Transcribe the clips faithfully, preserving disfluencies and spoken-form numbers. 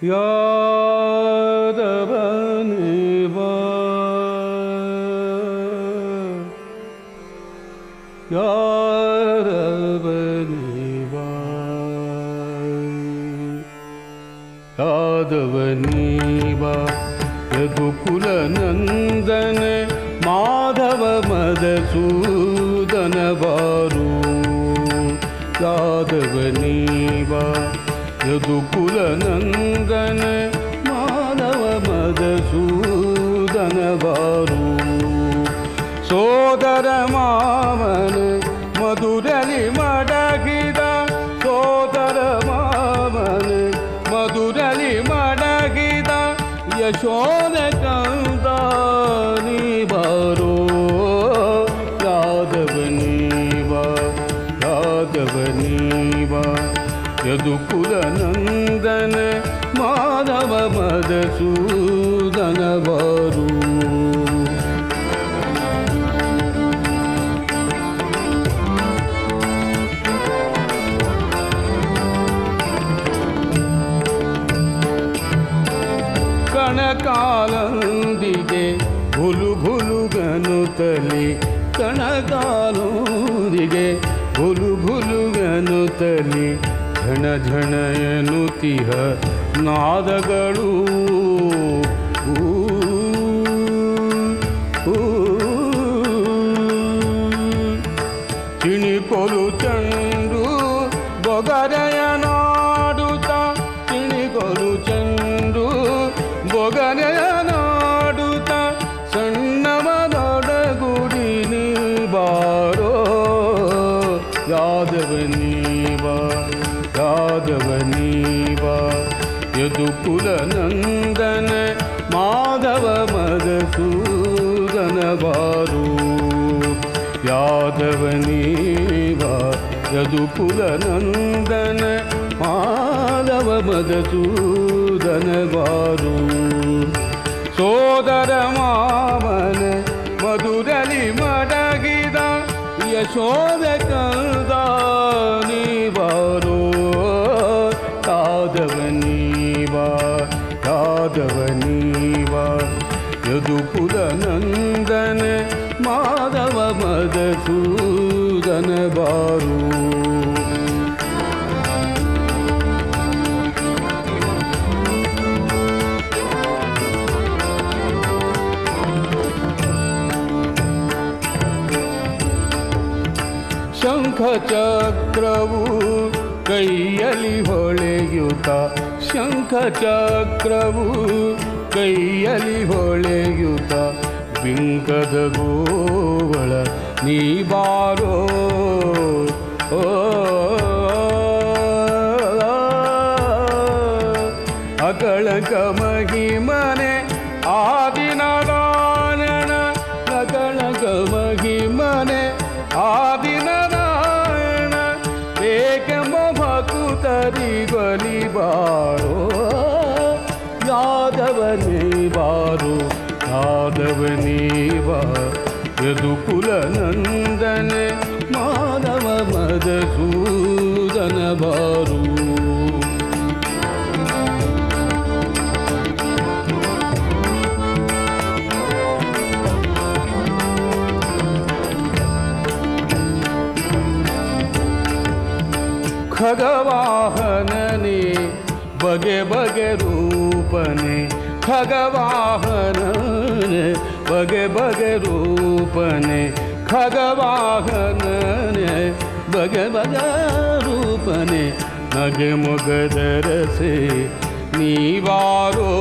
ಯಾದವನಿವ ಯಾದವನಿವ ಯಾದವನಿವ ಯದುಕುಲ ನಂದನ ಮಾಧವ ಮಧುಸೂದನ ಬಾರು ಯಾದವನಿವ ಯದುಕುಲ ನಂದನ ಮಾಧವ ಮಧುಸೂದನ ಬಾರು ಸೋದರ ಮಾವನ ಮಧುರಲಿ ಮಡಗಿದ ಸೋದರ ಮಾವನ ಮಧುರಲಿ ಮಡಗಿದ ಯಶೋದ ಕಂದ ನೀ ಬಾರೋ ಯಾದವನಿವ ಯಾದವನಿವ ಯದುಕುಲ ನಂದನ ಮಾಧವ ಮಧುಸೂದನ ಬಾರು ಕಣಕಾಲಂದಿಗೆ ಭುಲು ಭುಲುಗನುತಲಿ ಕಣಕಾಲಂದಿಗೆ ಭುಲು ಭುಲುಗನುತಲಿ ಝಣ ಝಣ ಎನ್ನುತ್ತಿಹ ನಾದಗಳು ಚಿಣಿಕೊಲು ಚಂಡು ಬೊಗರೆಯ ನಾಡುತ್ತ ಚಿಣಿಕೊಲು ಚಂಡು ಬೊಗರೆಯ ನಾಡುತ್ತ ಸಣ್ಣವನೊಡಗುಡಿ ನೀ ಬಾರೋ ಯಾದವನಿವ ಯಾದವನಿವ ಯದುಕುಲ ನಂದನ ಮಾಧವ ಮಧುಸೂದನ ಬಾರು ಯಾದವನಿವ ಯದುಕುಲ ನಂದನ ಮಾಧವ ಮಧುಸೂದನ ಬಾರು ಸೋದರ ಮಾವನ ಮಧುರಲಿ ಮಡಗಿದ ಯಶೋದ ಕಂದ ನೀ ಬಾರೋ ಯಾದವನಿವ ಯಾದವನಿವ ಯದುಕುಲ ನಂದನ ಮಾಧವ ಮಧುಸೂದನ ಬಾರು ಶಂಖ ಚಕ್ರವು ಕೈಯಲ್ಲಿ ಹೊಳೆಯುತ್ತ ಶಂಖ ಚಕ್ರವು ಕೈಯಲ್ಲಿ ಹೊಳೆಯುತ್ತ ಬಿಂಕದ ಗೋವಳ ನೀ ಬಾರೋ ಓ ಅಗಳಕ ಮಹಿಮನೆ ಆದಿನಾರಾಯಣ ಅಗಳಕ ಮಹಿಮನೆ ಆದಿನಾರಾಯಣ ಏಕೆಂಬ ಭಕ್ತರಿ ಬಲಿ ಬಾರೋ ಯಾದವನೇ ಬಾರೋ ಯಾದವನಿವ ಯದುಕುಲ ನಂದನ ಮಾಧವ ಮಧುಸೂದನ ಬಾರು ಖಗವಾಹನನೇ ಬಗೆ ಬಗೆ ರೂಪನೆ ಖಗವಾಹನನೆ ಬಗೆ ಬಗೆ ರೂಪನೆ ಖಗವಾಹನನೆ ಬಗೆ ಬಗೆ ರೂಪನೆ ನಗೆ ಮೊಗದರಸೆ ನೀವಾರೋ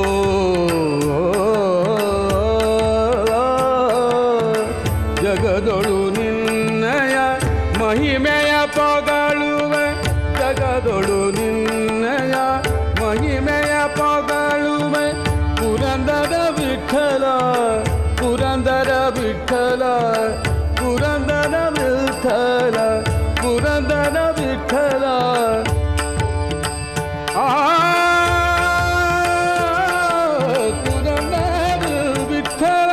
ಜಗದೊಳು ನಿನ್ನಯ ಮಹಿಮೆಯ ಪೊಗಳುವೆ ಜಗದೊಳು ನಿನ್ನಯ ಮಹಿಮೆಯ ಪೊಗಳುವೆ ಪುರಂದರ ವಿಠಲ ಪುರಂದರ ವಿಠಲ ಪುರಂದರ ವಿಠಲ ಪುರಂದರ ವಿಠಲ ಆ ಪುರಂದರ ವಿಠಲ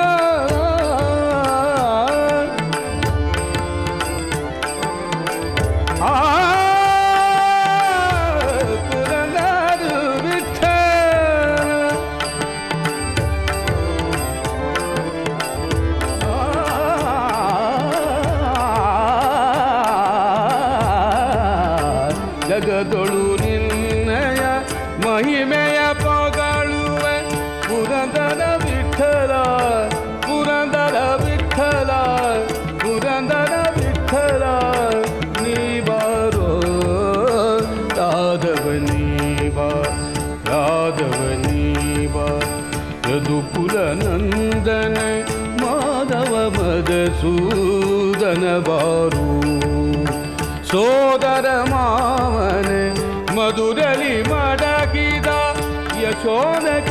ಆ ಜಗದೊಳು ನಿನ್ನಯ ಮಹಿಮೆಯ ಪೊಗಳುವೆ ಪುರಂದರ ವಿಠಲ ಪುರಂದರ ವಿಠಲ ಪುರಂದರ ವಿಠಲ ನೀ ಬಾರೋ ರಾಧವ ನೀ ಬಾ ರಾಧವ ನೀ ಬಾ ಯದುಕುಲ ನಂದನ ಮಾಧವ ಮಧುಸೂದನ ಬಾರು ಸೋದರ ಮಾವನೆ ಮಧುರಲಿ ಮಡಗಿದ ಯಶೋಧ